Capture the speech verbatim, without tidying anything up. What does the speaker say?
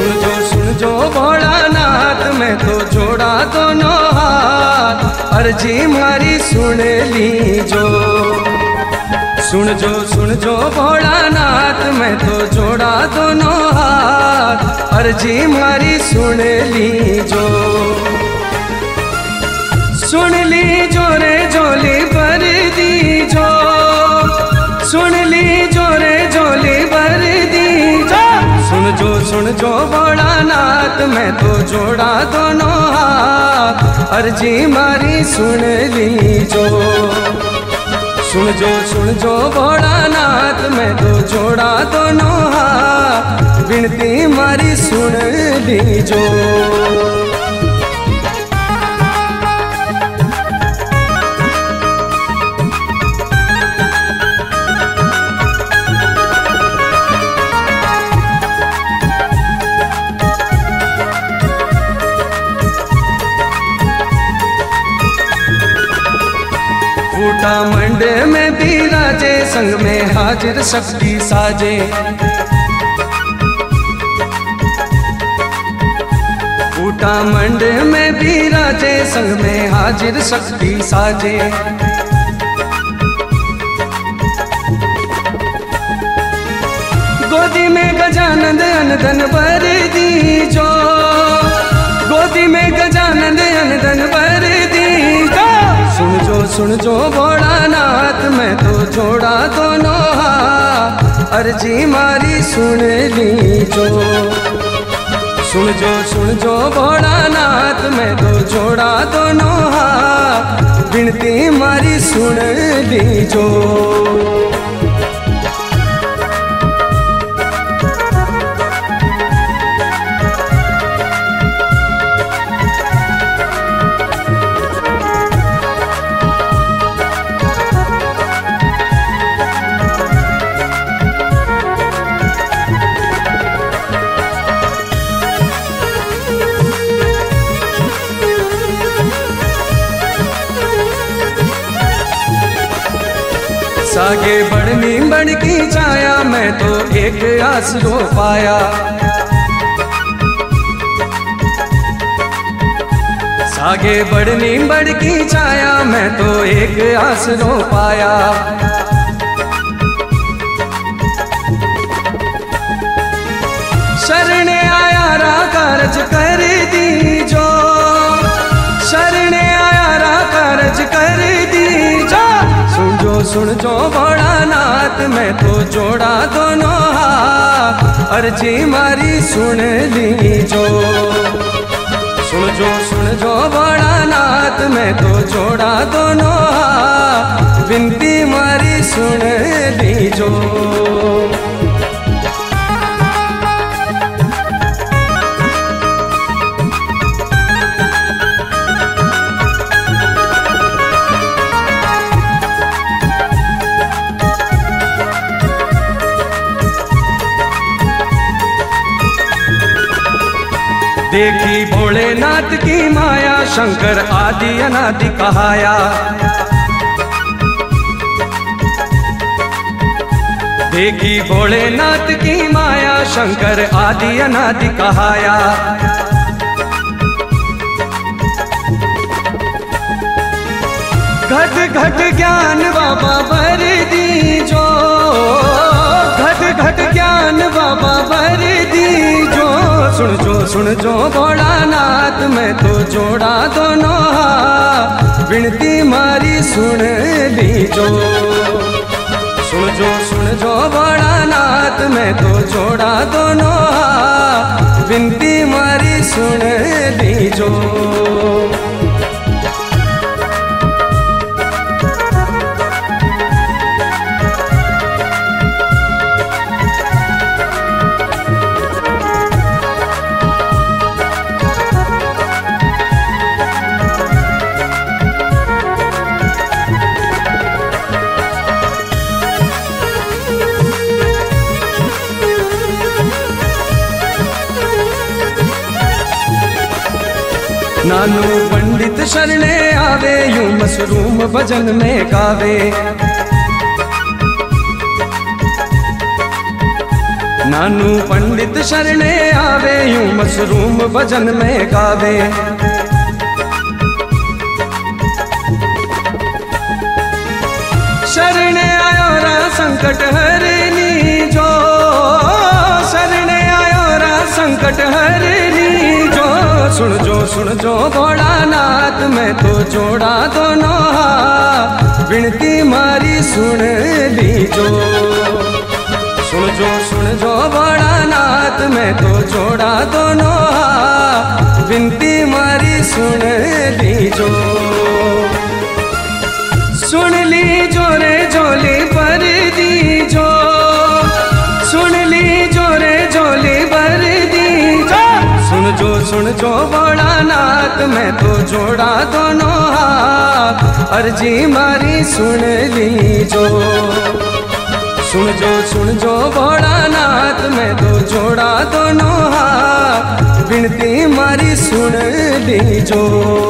सुन जो सुन जो भोलानाथ, मैं तो जोड़ा दोनों हाथ, अर्जी मारी सुन लीजो। सुन जो सुन जो भोलानाथ, मैं तो जोड़ा दोनों हाथ, अर्जी मारी सुन लीजो। सुन लीजो रे झोली भर दीजो, सुन लीजो रे झोली भर दीजो। सुन जो सुन जो भोलानाथ, मैं तो जोड़ा दोनों हाथ, अर्जी मारी सुन लीजो। सुन जो सुन जो भोलानाथ, मैं तो जोड़ा दोनों हाथ, विनती मारी सुन लीजो। फूटा मंडे में बिराजे, संग में हाजिर शक्ति साजे। फूटा मंडे में बिराजे, संग में हाजिर शक्ति साजे। गोदी में गजानंद अनधन भर दीजो, गोदी में गजानंद अनधन भर दीजो। सुन जो सुन जो भोलानाथ, मैं तो जोड़ा दोनों हाथ, अर्जी मारी सुन लीजो। सुन जो सुन जो भोलानाथ, मैं तो जोड़ा दोनों हाथ, विनती मारी सुन लीजो। सागे बढ़नी बढ़ की छाया, मैं तो एक आसरो पाया। सागे बढ़नी बढ़ की छाया, मैं तो एक आसरो पाया। शरण आया रा कारज कर दीजो, शरण आया रा कारज कर दीजो। सुन जो सुन जो भोलानाथ, मैं तो जोड़ा दोनों हाथ, अर्जी मारी सुन लीजो। सुन जो सुन जो भोलानाथ, मैं तो जोड़ा दोनों हाथ, विनती मारी सुन लीजो। देखी भोलेनाथ की माया, शंकर आदि अनादि कहाया। देखी भोलेनाथ की माया, शंकर आदि अनादि कहाया। घट घट ज्ञान बाबा भर दीजो, घट घट ज्ञान बाबा भर दीजो। सुन जो सुन जो भोलानाथ, मैं तो जोड़ा दोनों हाथ, विनती मारी सुन लीजो। सुन जो सुन जो भोलानाथ, मैं तो जोड़ा दोनों हाथ, विनती मारी सुन लीजो। नानू पंडित शरणे आवे, यूं मशरूम भजन में गावे। नानू पंडित शरणे आवे, यूं मशरूम भजन में गावे। शरणे आयो रा संकट हरनी जो, शरणे आयो रा संकट हरनी जो। सुन जो सुन जो भोलानाथ, मैं तो जोड़ा दोनों हाथ, विनती मारी सुन लीजो। सुन जो सुन जो भोलानाथ, मैं तो जोड़ा दोनों हाथ, विनती मारी सुन लीजो। सुन लीजो रे झोली भर दीजो, सुन लीजो रे झोली भर दीजो। सुन जो सुन जो भोलानाथ, मैं तो जोड़ा दोनों हाथ, अर्जी मारी सुन लीजो। सुन जो सुन जो भोलानाथ, मैं तो जोड़ा दोनों हाथ, विनती मारी सुन लीजो।